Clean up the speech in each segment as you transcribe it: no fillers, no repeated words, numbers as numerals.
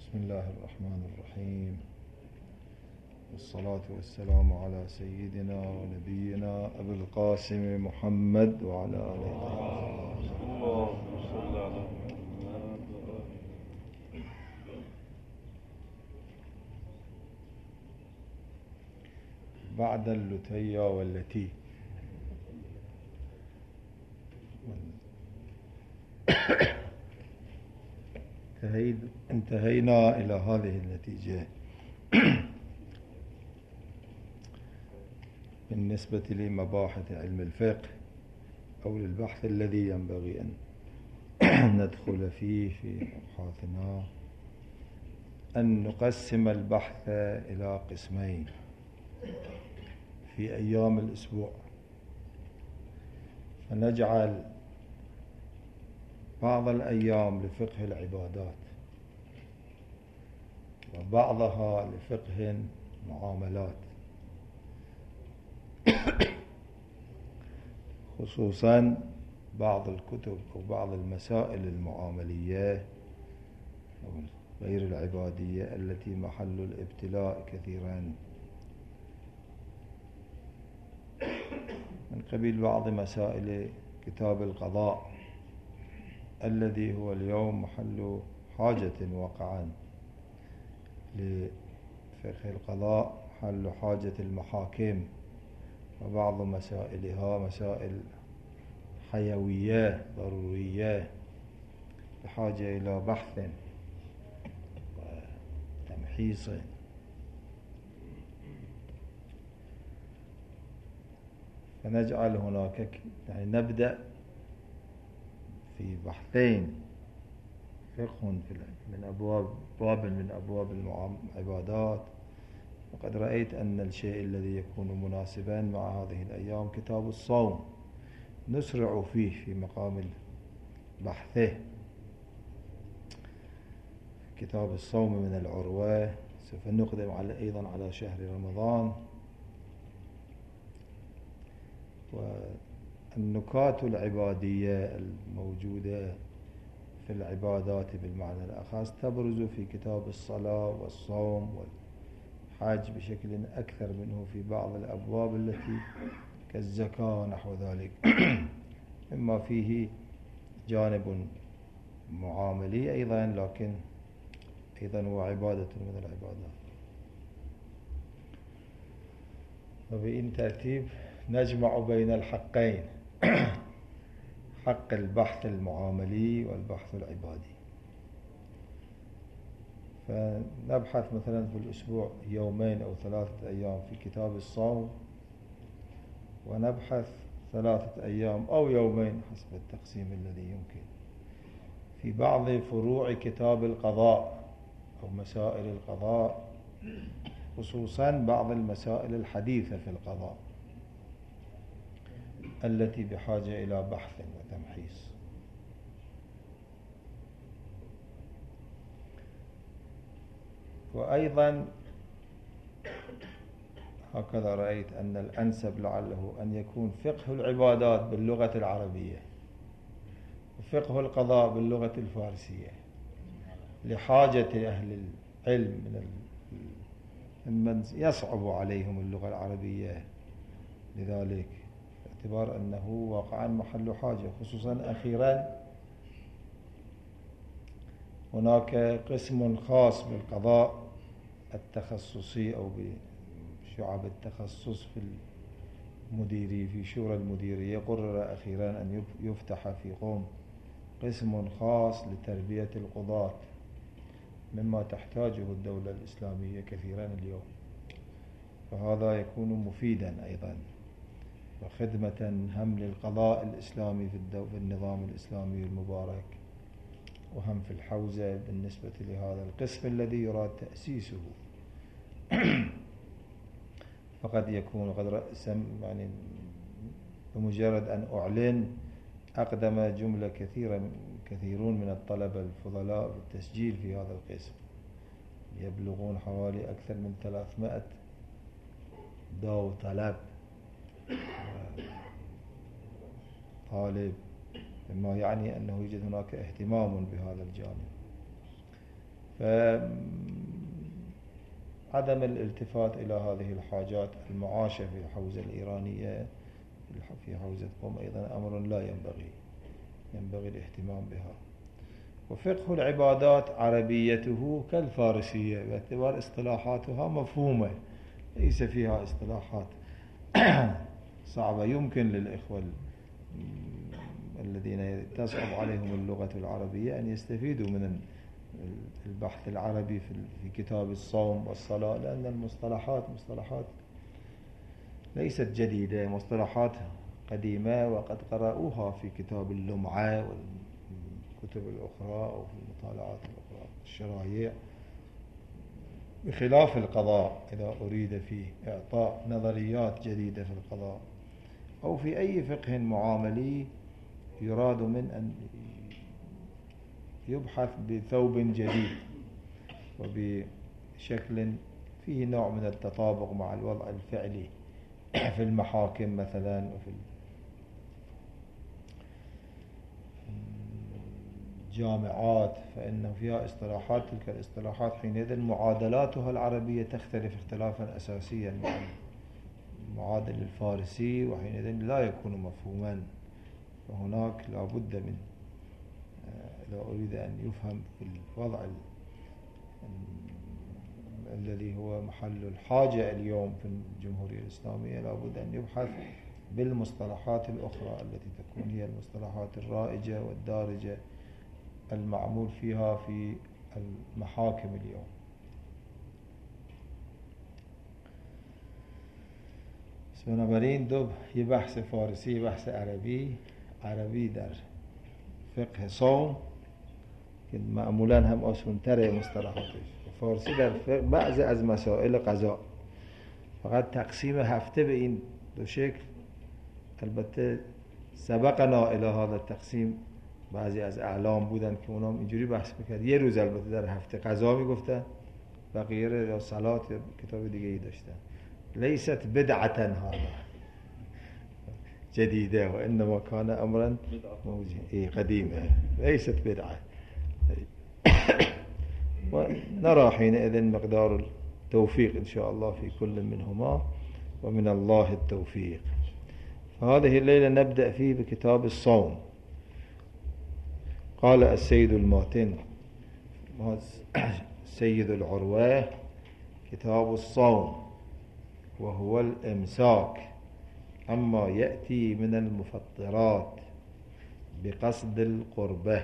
بسم الله الرحمن الرحيم، والصلاة والسلام على سيدنا ونبينا أبي القاسم محمد وعلى آله الطاهرين. بعد اللتية والتي انتهينا إلى هذه النتيجة بالنسبة لمباحث علم الفقه أو للبحث الذي ينبغي أن ندخل فيه في أبحاثنا، أن نقسم البحث إلى قسمين في أيام الأسبوع، فنجعل بعض الأيام لفقه العبادات وبعضها لفقه المعاملات، خصوصا بعض الكتب أو بعض المسائل المعاملية أو غير العبادية التي محل الابتلاء كثيرا، من قبيل بعض مسائل كتاب القضاء الذي هو اليوم محل حاجة واقعا لفقه القضاء، محل حاجة المحاكم، وبعض مسائلها مسائل حيوية ضرورية بحاجة إلى بحث وتمحيص. فنجعل هناك نبدأ في بحثين، فقه من باب من أبواب العبادات، وقد رأيت أن الشيء الذي يكون مناسبا مع هذه الأيام كتاب الصوم، نسرع فيه في مقام بحثه. كتاب الصوم من العروة سوف نقدم أيضا على شهر رمضان، والنكات العبادية الموجودة في العبادات بالمعنى الأخص تبرز في كتاب الصلاة والصوم والحج بشكل أكثر منه في بعض الأبواب التي كالزكاة ونحو ذلك، مما فيه جانب معاملي أيضا، لكن أيضا هو عبادة من العبادات. وبإن ترتيب نجمع بين الحقين حق البحث المعاملي والبحث العبادي. فنبحث مثلا في الأسبوع يومين أو 3 أيام في كتاب الصوم، ونبحث 3 أيام أو يومين حسب التقسيم الذي يمكن في بعض فروع كتاب القضاء أو مسائل القضاء، خصوصا بعض المسائل الحديثة في القضاء التي بحاجة إلى بحث وتمحيص. وأيضا هكذا رأيت أن الأنسب لعله أن يكون فقه العبادات باللغة العربية وفقه القضاء باللغة الفارسية، لحاجة أهل العلم من يصعب عليهم اللغة العربية، لذلك باعتبار أنه واقعا محل حاجة. خصوصا أخيرا هناك قسم خاص بالقضاء التخصصي أو بشعب التخصص في في شورى المديرية، قرر أخيرا أن يفتح في قم قسم خاص لتربية القضاة، مما تحتاجه الدولة الإسلامية كثيرا اليوم، فهذا يكون مفيدا أيضا وخدمة هم للقضاء الإسلامي في النظام الإسلامي المبارك، وهم في الحوزة بالنسبة لهذا القسم الذي يراد تأسيسه. فقد يكون قد يعني بمجرد أن أعلن أقدم جملة كثيرون من الطلبة الفضلاء بالتسجيل في هذا القسم، يبلغون حوالي أكثر من 300 داو طلب طالب، مما يعني أنه يوجد هناك اهتمام بهذا الجانب. عدم الالتفات إلى هذه الحاجات المعاشة في الحوزة الإيرانية في حوزة قم أيضا أمر لا ينبغي الاهتمام بها. وفقه العبادات عربيته كالفارسية باعتبار اصطلاحاتها مفهومة، ليس فيها اصطلاحات صعبة. يمكن للإخوة الذين تصعب عليهم اللغة العربية أن يستفيدوا من البحث العربي في كتاب الصوم والصلاة، لأن المصطلحات مصطلحات ليست جديدة، مصطلحات قديمة وقد قرأوها في كتاب اللمعة والكتب الأخرى أو في المطالعات الأخرى الشرايع، بخلاف القضاء. إذا أريد فيه إعطاء نظريات جديدة في القضاء أو في أي فقه معاملي يراد من أن يبحث بثوب جديد وبشكل فيه نوع من التطابق مع الوضع الفعلي في المحاكم مثلا وفي الجامعات، فإن فيها اصطلاحات، تلك الاصطلاحات حينئذ معادلاتها العربية تختلف اختلافا أساسيا مع المعادل الفارسي، وحينئذ لا يكون مفهوما. فهناك لا بد من، إذا أريد أن يفهم في الوضع الذي هو محل الحاجة اليوم في الجمهورية الإسلامية، لا بد أن يبحث بالمصطلحات الأخرى التي تكون هي المصطلحات الرائجة والدارجة المعمول فيها في المحاكم اليوم. بنابراین دو یه بحث فارسی یه بحث عربی در فقه صوم که معمولا هم آسان‌تره مصطلحاتش، فارسی در فقه بعضی از مسائل قضا. فقط تقسیم هفته به این دو شکل، البته سبقنا الی هذا التقسیم، بعضی از اعلام بودن که اونام اینجوری بحث میکرد، یه روز البته در هفته قضا میگفتن، بقیه یا صلات یا کتاب دیگه ای داشتن. لیست بدعتا هذا جديدة، وإنما كان أمرا موجودا قديما، ليست بدعة. ونرى حينئذ مقدار التوفيق إن شاء الله في كل منهما، ومن الله التوفيق. فهذه الليلة نبدأ فيه بكتاب الصوم. قال السيد الماتن سيد العروة: كتاب الصوم وهو الإمساك عما يأتي من المفطرات بقصد القربة،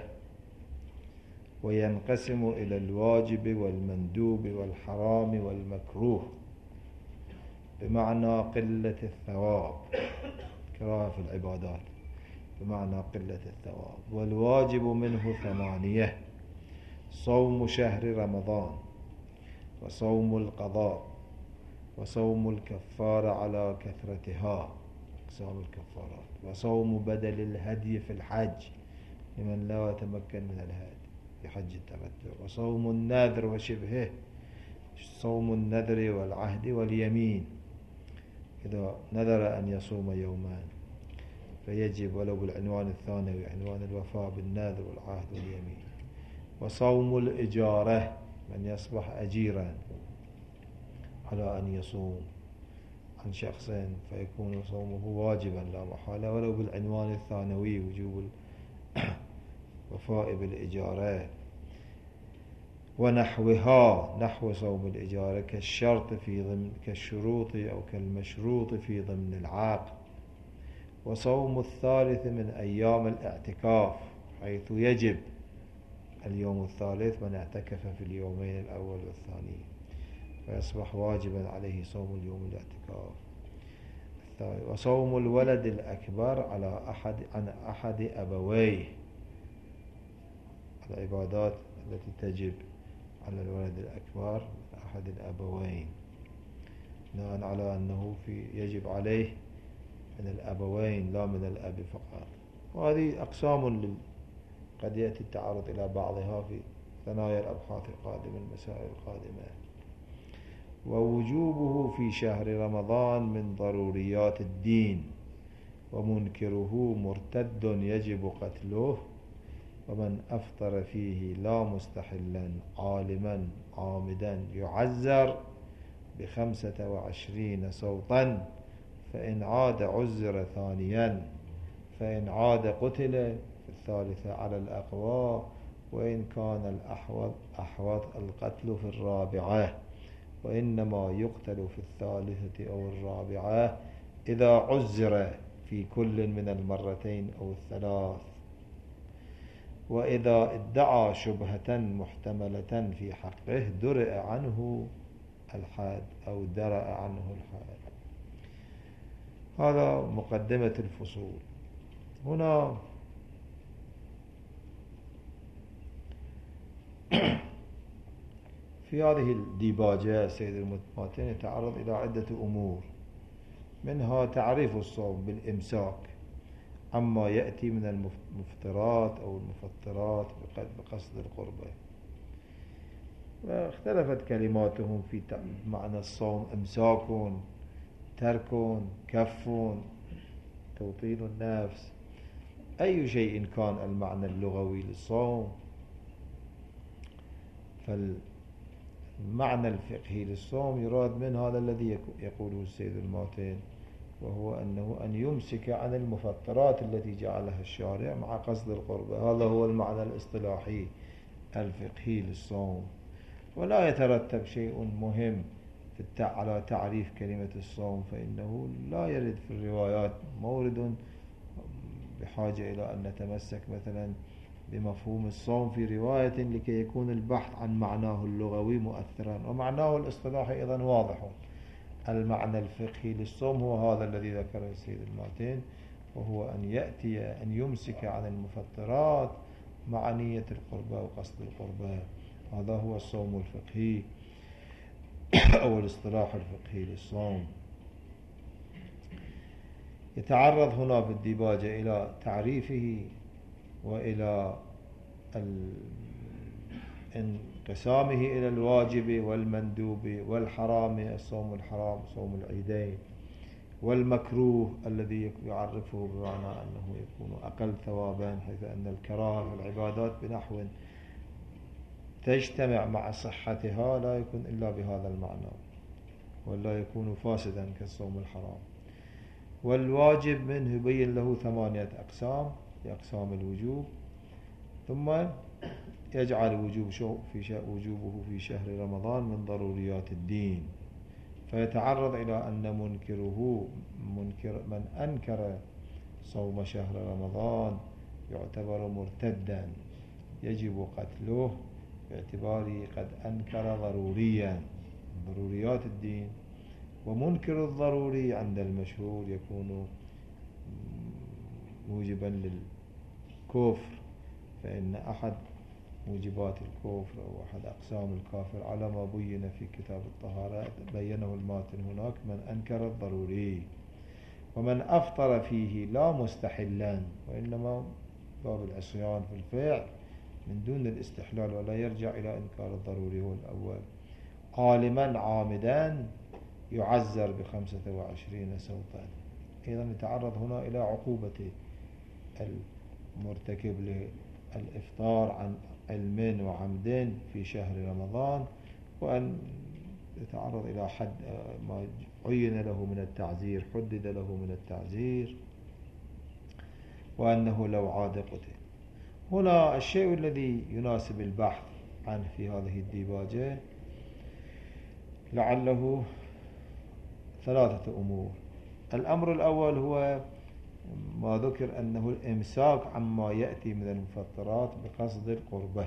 وينقسم إلى الواجب والمندوب والحرام والمكروه، بمعنى قلة الثواب، كراهة في العبادات بمعنى قلة الثواب. والواجب منه 8: صوم شهر رمضان، وصوم القضاء، وصوم الكفارة على كثرتها، أقسام الكفارات، وصوم بدل الهدي في الحج لمن لا يتمكن من الهدي في حج التمتع، وصوم النذر وشبهه، صوم النذر والعهد واليمين، إذا نذر أن يصوم يومان فيجب ولو بالعنوان الثانوي، عنوان الوفاء بالنذر والعهد واليمين. وصوم الإجارة، من يصبح أجيرا على أن يصوم عن شخص فيكون صومه واجبا لا محالة ولو بالعنوان الثانوي، وجوب الوفاء بالإجارة. ونحوها، نحو صوم الإجارة، كالشرط في ضمن، كالشروط أو كالمشروط في ضمن العقد. وصوم الثالث من أيام الاعتكاف، حيث يجب اليوم الثالث من اعتكف في اليومين الأول والثاني فيصبح واجبا عليه صوم اليوم الاعتكاف. وصوم الولد الأكبر على أحد أبويه، العبادات التي تجب على الولد الأكبر أحد الأبوين، بناء على أنه يجب عليه من الأبوين لا من الأب فقط. وهذه أقسام قد يأتي التعرض إلى بعضها في ثنايا الأبحاث القادمة، المسائل القادمة. ووجوبه في شهر رمضان من ضروريات الدين، ومنكره مرتد يجب قتله ومن أفطر فيه لا مستحلا عالما عامدا يعزر ب25 صوتا، فإن عاد عزر ثانيا، فإن عاد قتل في الثالثة على الأقوى، وإن كان الأحوط القتل في الرابعة، وإنما يقتل في الثالثة أو الرابعة إذا عزر في كل من المرتين أو الثلاث، وإذا ادعى شبهة محتملة في حقه درئ عنه الحد أو درأ عنه الحد. هذا مقدمة الفصول. هنا في هذه الديباجة السيد المتماتين يتعرض إلى عدة أمور، منها تعريف الصوم بالإمساك عما يأتي من المفطرات أو المفطرات بقصد القربة، واختلفت كلماتهم في معنى الصوم: إمساك، ترك، كف، توطين النفس. أي شيء كان المعنى اللغوي للصوم، فالمعنى الفقهي للصوم يراد من هذا الذي يقوله السيد الماتين، وهو أنه أن يمسك عن المفطرات التي جعلها الشارع مع قصد القربة. هذا هو المعنى الاصطلاحي الفقهي للصوم. ولا يترتب شيء مهم على تعريف كلمة الصوم، فإنه لا يرد في الروايات مورد بحاجة إلى أن نتمسك مثلا بمفهوم الصوم في رواية لكي يكون البحث عن معناه اللغوي مؤثرا، ومعناه الاصطلاحي أيضا واضح. المعنى الفقهي للصوم هو هذا الذي ذكره السيد الماتين، وهو أن يأتي أن يمسك عن المفطرات مع نية القربة وقصد القربة. هذا هو الصوم الفقهي أو الاصطلاح الفقهي للصوم. يتعرض هنا في الديباجة إلى تعريفه وإلى انقسامه إلى الواجب والمندوب والحرام، الصوم الحرام صوم العيدين، والمكروه الذي يعرفه بمعنى أنه يكون أقل ثوابا، حيث أن الكراهة في العبادات بنحو تجتمع مع صحتها لا يكون إلا بهذا المعنى، ولا يكون فاسدا كالصوم الحرام. والواجب منه يبين له 8 أقسام لأقسام الوجوب، ثم يجعل وجوبه في شهر رمضان من ضروريات الدين، فيتعرض إلى أن من أنكر صوم شهر رمضان يعتبر مرتدا يجب قتله باعتباره قد أنكر ضروريات الدين. ومنكر الضروري عند المشهور يكون موجبا للكفر، فإن أحد موجبات الكفر أو أحد أقسام الكافر على ما بين في كتاب الطهارة بينه الماتن هناك: من أنكر الضروري. ومن أفطر فيه لا مستحلا، وإنما باب العصيان في الفعل من دون الاستحلال، ولا يرجع إلى إنكار الضروري هو الأول. عالما عامدا يعزر ب25 صوتا. أيضا يتعرض هنا إلى عقوبة المرتكب للإفطار عن علم وعمد في شهر رمضان، وأن يتعرض إلى حد ما عين له من التعزير، حدد له من التعزير، وأنه لو عاد قتل. هنا الشيء الذي يناسب البحث عنه في هذه الديباجة لعله 3 أمور. الأمر الأول هو ما ذكر أنه الإمساك عما يأتي من المفطرات بقصد القربة.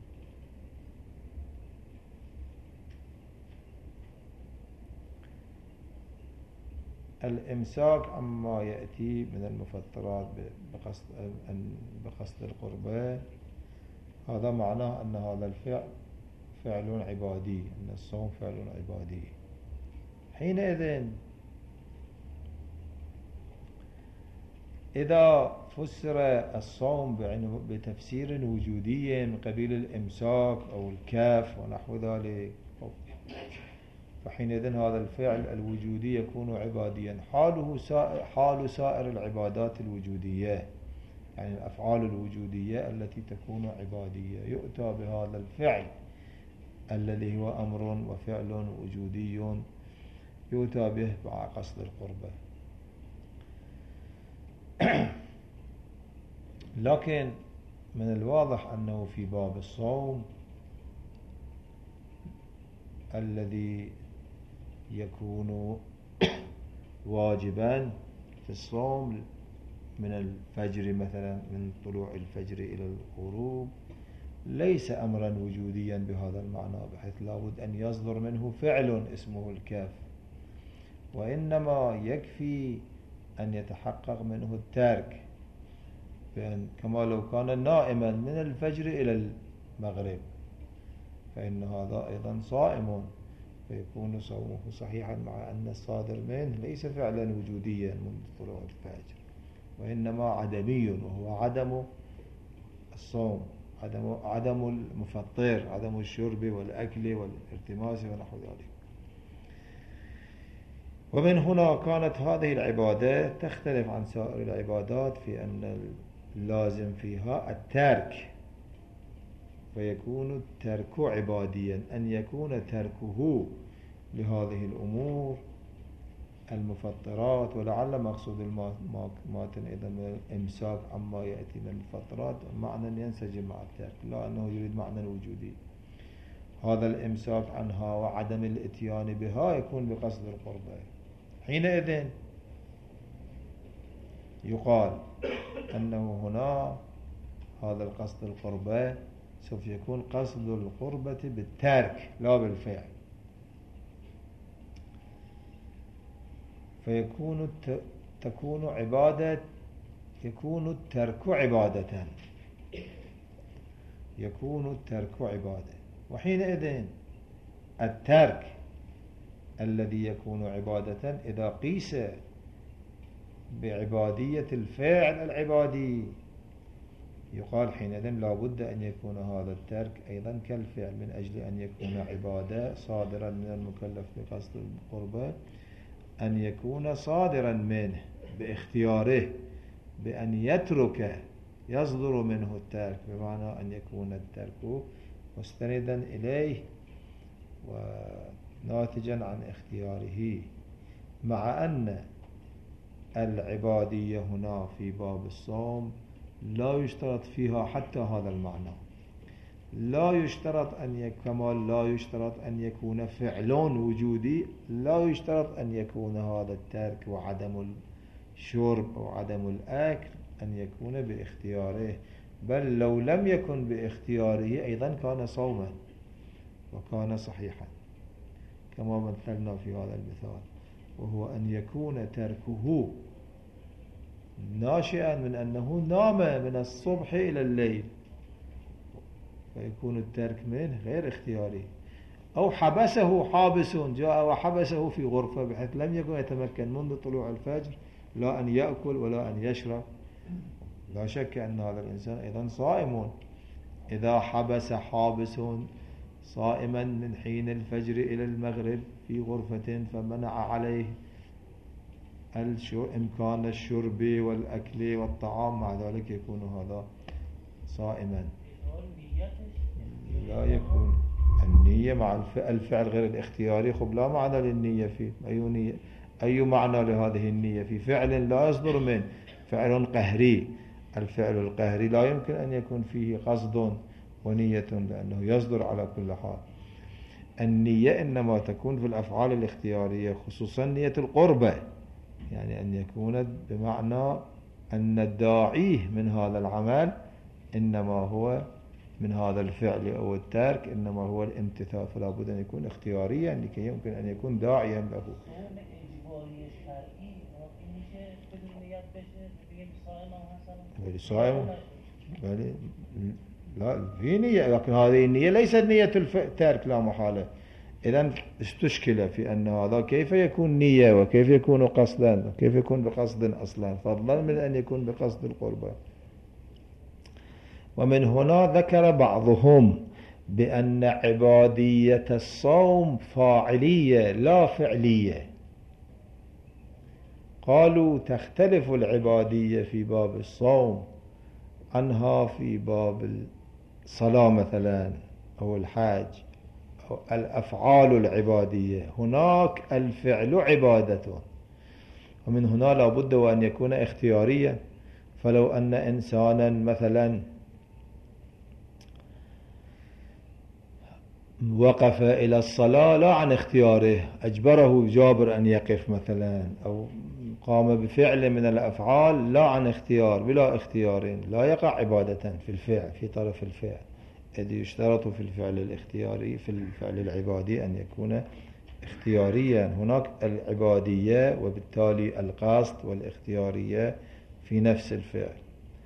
الإمساك عما يأتي من المفطرات بقصد القربة، هذا معناه أن هذا الفعل فعل عبادي، أن الصوم فعل عبادي. حينئذ إذا فسر الصوم بتفسير وجودي من قبيل الإمساك أو الكاف ونحو ذلك، فحينئذ هذا الفعل الوجودي يكون عباديا، حال سائر العبادات الوجودية، يعني الأفعال الوجودية التي تكون عبادية يؤتى بهذا الفعل الذي هو أمر وفعل وجودي يؤتى به مع قصد القربة. لكن من الواضح أنه في باب الصوم الذي يكون واجبا في الصوم من الفجر مثلا، من طلوع الفجر إلى الغروب، ليس أمرا وجوديا بهذا المعنى بحيث لابد أن يصدر منه فعل اسمه الكاف، وإنما يكفي أن يتحقق منه الترك، بأن كما لو كان نائما من الفجر إلى المغرب فإن هذا أيضا صائم، فيكون صومه صحيحا، مع أن الصادر منه ليس فعلا وجوديا منذ طلوع الفجر، وإنما عدمي، وهو عدم الصوم، عدم المفطر، عدم الشرب والأكل والارتماس ونحو ذلك. ومن هنا كانت هذه العبادة تختلف عن سائر العبادات في أن اللازم فيها الترك، فيكون الترك عباديا، أن يكون تركه لهذه الأمور المفطرات. ولعل مقصود الماتن أيضا من الإمساك عما يأتي من الفطرات معنى ينسجم مع الترك، لا أنه يريد معنى وجودي. هذا الإمساك عنها وعدم الاتيان بها يكون بقصد القربة. حينئذ يقال أنه هنا هذا القصد القربة سوف يكون قصد القربة بالترك لا بالفعل، فيكون تكون عبادة، يكون الترك عبادة، يكون الترك عبادة. وحينئذ الترك الذي يكون عبادة إذا قيس بعبادية الفعل العبادي يقال حينئذ لا بد أن يكون هذا الترك أيضا كالفعل، من أجل أن يكون عبادة صادرا من المكلف بقصد القربة، أن يكون صادرا منه باختياره بأن يترك، يصدر منه الترك، بمعنى أن يكون الترك مستندا إليه وناتجا عن اختياره، مع أن العبادية هنا في باب الصوم لا يشترط فيها حتى هذا المعنى، لا يشترط أن كما لا يشترط أن يكون فعل وجودي، لا يشترط أن يكون هذا الترك وعدم الشرب وعدم الأكل أن يكون باختياره، بل لو لم يكن باختياره أيضا كان صوما وكان صحيحا، كما مثلنا في هذا المثال، وهو أن يكون تركه ناشئا من أنه نام من الصبح إلى الليل، فيكون الترك منه غير اختياري، أو حبسه حابس، جاء وحبسه في غرفة بحيث لم يكن يتمكن منذ طلوع الفجر لا أن يأكل ولا أن يشرب، لا شك أن هذا الإنسان أيضا صائم. إذا حبس حابس صائما من حين الفجر إلى المغرب في غرفة فمنع عليه إمكان الشرب والأكل والطعام، مع ذلك يكون هذا صائما. لا يكون النية مع الفعل غير الاختياري، خب لا معنى للنية فيه، أي معنى لهذه النية في فعل لا يصدر منه، فعل قهري، الفعل القهري لا يمكن أن يكون فيه قصد ونية لأنه يصدر على كل حال. النية إنما تكون في الأفعال الاختيارية، خصوصا نية القربة، يعني أن يكون بمعنى أن الداعيه من هذا العمل إنما هو من هذا الفعل أو الترك إنما هو الامتثال، فلا بد أن يكون اختياريا لكي يمكن أن يكون داعيا له. صائم لا في نية، لكن هذه النية ليست نية الترك لا محالة. إذن استشكل في أن هذا كيف يكون نية وكيف يكون قصدا وكيف يكون بقصد أصلا، فضلا من أن يكون بقصد القربة. ومن هنا ذكر بعضهم بأن عبادية الصوم فاعلية لا فعلية، قالوا تختلف العبادية في باب الصوم عنها في باب الصلاة مثلا أو الحاج أو الأفعال العبادية. هناك الفعل عبادة، ومن هنا لا بد وأن يكون اختياريا. فلو أن إنسانا مثلا وقف إلى الصلاة لا عن اختياره، أجبره جابر أن يقف مثلا، أو قام بفعل من الأفعال لا عن اختيار بلا اختيار، لا يقع عبادة في الفعل في طرف الفعل، إذ يشترط في الفعل الاختياري في الفعل العبادي أن يكون اختياريا. هناك العبادية وبالتالي القصد والاختيارية في نفس الفعل،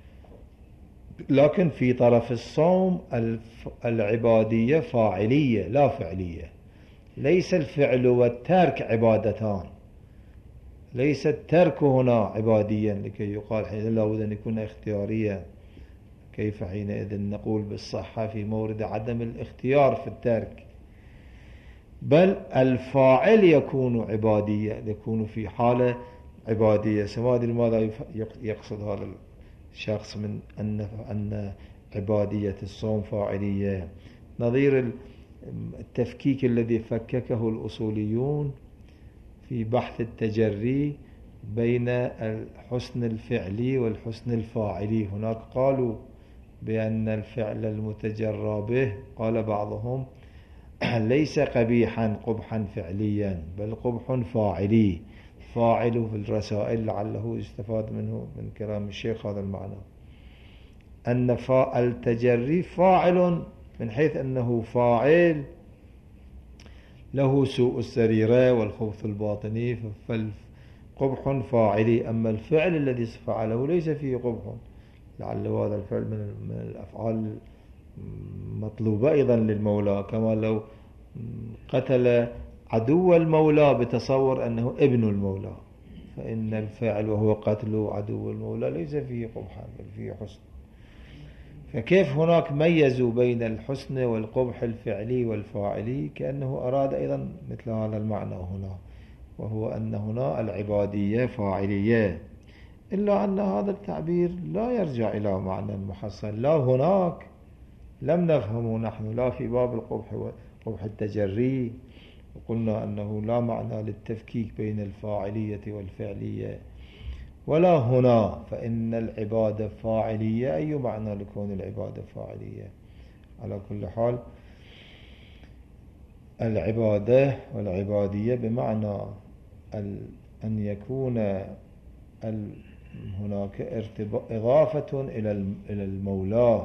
لكن في طرف الصوم العبادية فاعلية لا فعلية. ليس الفعل والترك عبادتان، ليس الترك هنا عباديا لكي يقال حينئذ لا بد أن يكون اختياريا. كيف حينئذ نقول بالصحة في مورد عدم الاختيار في الترك؟ بل الفاعل يكون عبادية، يكون في حالة عبادية. سمادي لماذا يقصد هذا الشخص من أن عبادية الصوم فاعلية؟ نظير التفكيك الذي فككه الأصوليون في بحث التجري بين الحسن الفعلي والحسن الفاعلي. هناك قالوا بأن الفعل المتجرى به، قال بعضهم ليس قبيحا قبحا فعليا بل قبح فاعلي. فاعله في الرسائل لعله يستفاد منه من كلام الشيخ هذا المعنى، أن التجري فاعل من حيث أنه فاعل له سوء السريرة والخبث الباطني، فالقبح فاعلي. أما الفعل الذي فعله ليس فيه قبح، لعل هذا الفعل من الأفعال مطلوبة أيضا للمولى، كما لو قتل عدو المولى بتصور أنه ابن المولى، فإن الفعل وهو قتل عدو المولى ليس فيه قبحا بل فيه حسن. فكيف هناك ميزوا بين الحسن والقبح الفعلي والفاعلي؟ كأنه أراد أيضا مثل هذا المعنى هنا، وهو أن هنا العبادية فاعلية، إلا أن هذا التعبير لا يرجع إلى معنى محصن، لا هناك لم نفهمه نحن، لا في باب القبح وقبح التجري، وقلنا أنه لا معنى للتفكيك بين الفاعلية والفعلية، ولا هنا. فإن العبادة فاعلية، أي معنى لكون العبادة فاعلية؟ على كل حال العبادة والعبادية بمعنى أن يكون هناك إضافة إلى المولى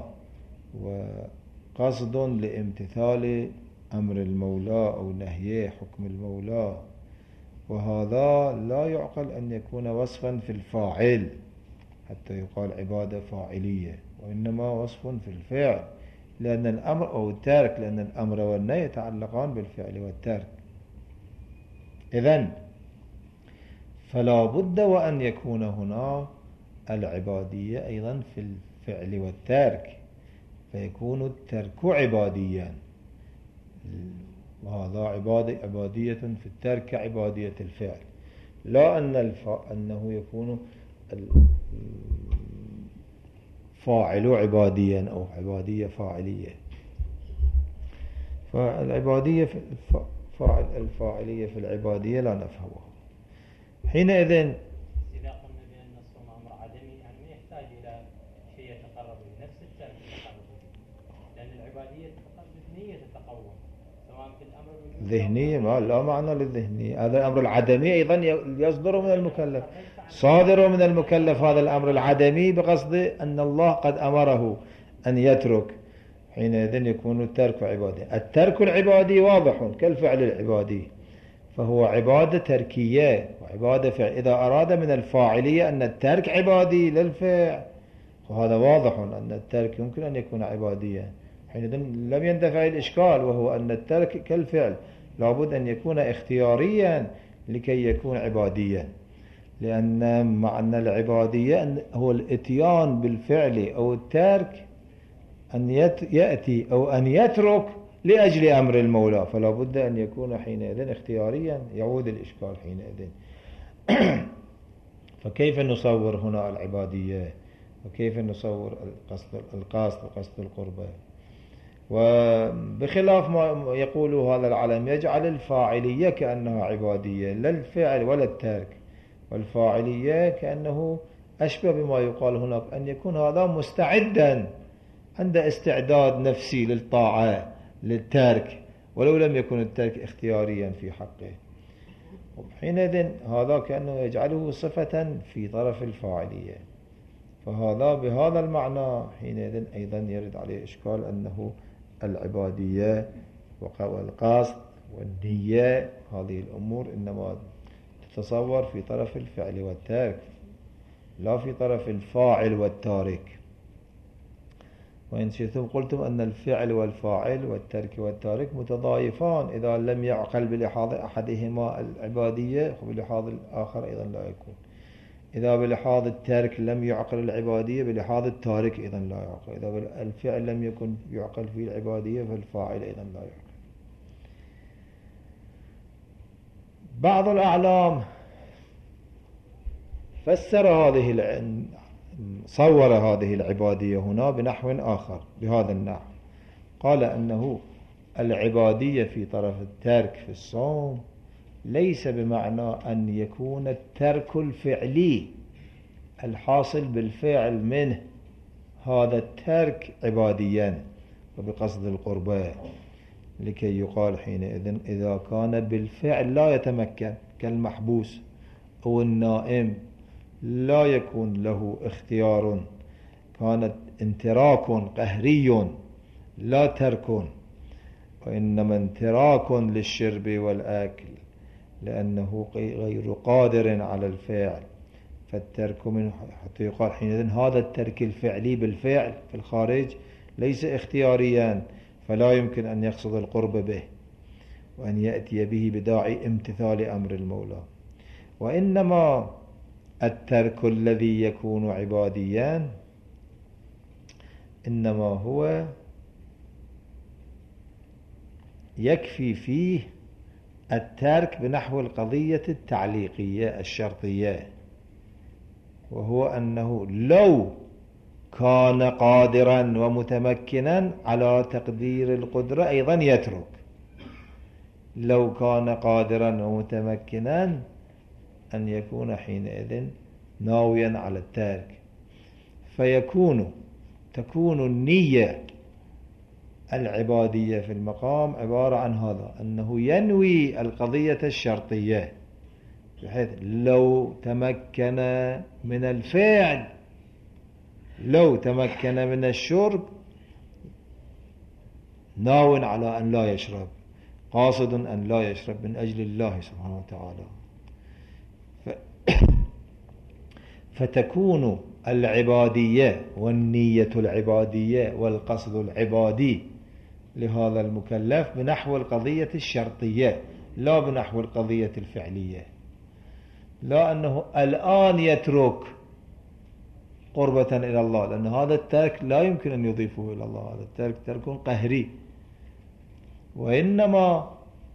وقصد لامتثال أمر المولى أو نهيه حكم المولى، وهذا لا يعقل أن يكون وصفا في الفاعل حتى يقال عبادة فاعلية، وإنما وصف في الفعل، لأن الأمر أو الترك، لأن الأمر والنهي يتعلقان بالفعل والترك. إذن فلا بد وأن يكون هنا العبادية أيضا في الفعل والترك، فيكون الترك عباديا، وهذا عبادية في الترك كعبادية الفعل، لا أنه يكون الفاعل عباديا أو عبادية فاعلية. فالعبادية الفاعلية في العبادية لا نفهمها. حينئذ إذا قلنا بأن الصوم أمر عدمي، يعني ما يحتاج إلى شيء يتقرب به، نفس الترك يتقرب به، لأن العبادية الذهنية تتقوم سواء في الأمر ذهنية، ما لا معنى للذهنية. هذا الأمر العدمي أيضا يصدر من المكلف، صادر من المكلف هذا الأمر العدمي بقصد أن الله قد أمره أن يترك، حينئذ يكون الترك عبادي. الترك العبادي واضح كالفعل العبادي، فهو عبادة تركية وعبادة فعل. إذا أراد من الفاعلية أن الترك عبادي للفعل، وهذا واضح أن الترك يمكن أن يكون عباديا، حينئذ لم يندفع الإشكال، وهو أن الترك كالفعل لابد أن يكون اختياريا لكي يكون عباديا، لأن معنى العبادية هو الاتيان بالفعل أو الترك، أن يأتي أو أن يترك لأجل أمر المولى، فلا بد أن يكون حينئذ اختياريا، يعود الإشكال حينئذ. فكيف نصور هنا العبادية؟ وكيف نصور القصد وقصد القربة. وبخلاف ما يقول هذا العالم يجعل الفاعلية كأنها عبادية، لا الفعل ولا الترك، والفاعلية كأنه أشبه بما يقال هناك أن يكون هذا مستعدا، عنده استعداد نفسي للطاعة للترك ولو لم يكن الترك اختياريا في حقه. وحينئذ هذا كأنه يجعله صفة في طرف الفاعلية، فهذا بهذا المعنى حينئذ أيضا يرد عليه إشكال أنه العبادية والقصد والنية هذه الأمور إنما تتصور في طرف الفعل والترك لا في طرف الفاعل والتارك. وإن شئتم قلتم أن الفعل والفاعل والترك والتارك متضايفان، إذا لم يعقل بلحاظ أحدهما العبادية وبلحاظ الآخر أيضا لا يكون. إذا بلحاظ الترك لم يعقل العبادية بلحاظ التارك أيضا لا يعقل. إذا الفعل لم يكن يعقل فيه العبادية فالفاعل أيضا لا يعقل. بعض الأعلام صور هذه العبادية هنا بنحو آخر بهذا النحو، قال أنه العبادية في طرف الترك في الصوم ليس بمعنى أن يكون الترك الفعلي الحاصل بالفعل منه هذا الترك عباديا وبقصد القربة، لكي يقال حينئذ إذا كان بالفعل لا يتمكن كالمحبوس أو النائم لا يكون له اختيار، كانت انتراك قهري لا ترك، وإنما انتراك للشرب والأكل لأنه غير قادر على الفعل، فالترك من حتى يقال حينئذ هذا الترك الفعلي بالفعل في الخارج ليس اختياريا، فلا يمكن أن يقصد القرب به وأن يأتي به بداعي امتثال أمر المولى. وإنما الترك الذي يكون عباديا إنما هو يكفي فيه الترك بنحو القضية التعليقية الشرطية، وهو أنه لو كان قادرا ومتمكنا على تقدير القدرة أيضا يترك، لو كان قادرا ومتمكنا أن يكون حينئذ ناويا على الترك، تكون النية العبادية في المقام عبارة عن هذا، أنه ينوي القضية الشرطية، بحيث لو تمكن من الفعل، لو تمكن من الشرب ناو على أن لا يشرب، قاصد أن لا يشرب من أجل الله سبحانه وتعالى. فتكون العبادية والنية العبادية والقصد العبادي لهذا المكلف بنحو القضية الشرطية لا بنحو القضية الفعلية، لا أنه الآن يترك قربة إلى الله، لأن هذا الترك لا يمكن أن يضيفه إلى الله، هذا الترك ترك قهري. وإنما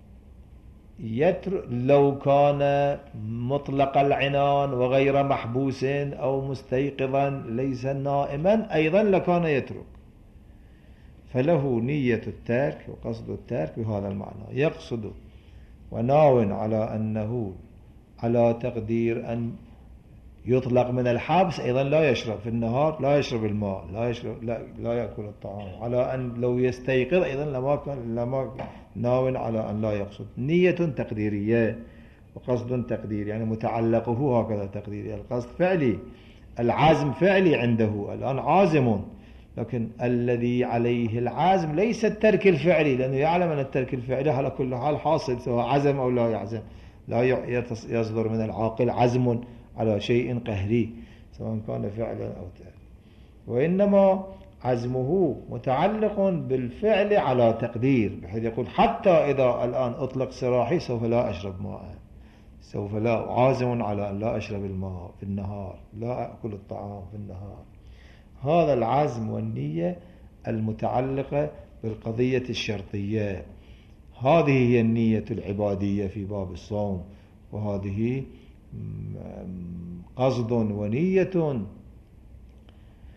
لو كان مطلق العنان وغير محبوس أو مستيقظا ليس نائما أيضا لكان يترك، فله نية الترك وقصد الترك بهذا المعنى، يقصد وناو على أنه على تقدير أن يطلق من الحبس أيضا لا يشرب في النهار، لا يشرب الماء، لا يأكل الطعام، على أن لو يستيقظ أيضا لما ناو على أن لا يقصد. نية تقديرية وقصد تقدير، يعني متعلقه هكذا تقديري، القصد فعلي، العزم فعلي عنده الآن عازم، لكن الذي عليه العزم ليس الترك الفعلي، لأنه يعلم أن الترك الفعلي على كل حال حاصل سواء عزم أو لا يعزم، لا يصدر من العاقل عزم على شيء قهري سواء كان فعلا أو ترك، وإنما عزمه متعلق بالفعل على تقدير، بحيث يقول حتى إذا الآن أطلق سراحي سوف لا أشرب ماء، سوف لا عازم على أن لا أشرب الماء في النهار، لا أكل الطعام في النهار. هذا العزم والنية المتعلقة بالقضية الشرطية، هذه هي النية العبادية في باب الصوم، وهذه قصد ونية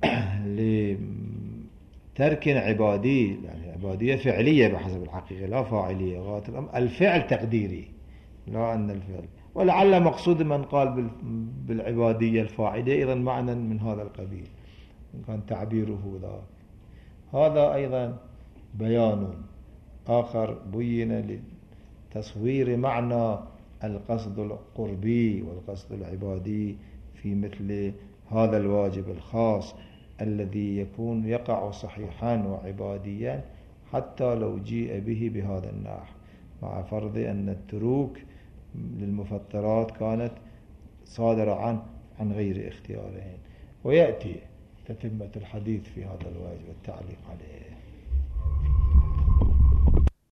لترك عبادي، يعني عبادية فعلية بحسب الحقيقة لا فاعلية، غاية الأمر الفعل تقديري لا أن الفعل، ولعل مقصود من قال بالعبادية الفاعلية أيضا معنى من هذا القبيل إن كان تعبيره ذاك. هذا أيضا بيان آخر بين لتصوير معنى القصد القربي والقصد العبادي في مثل هذا الواجب الخاص الذي يقع صحيحا وعباديا حتى لو جيء به بهذا النحو، مع فرض أن التروك للمفطرات كانت صادرة عن غير اختيارين. ويأتي تتمة الحديث في هذا الواجب والتعليق عليه.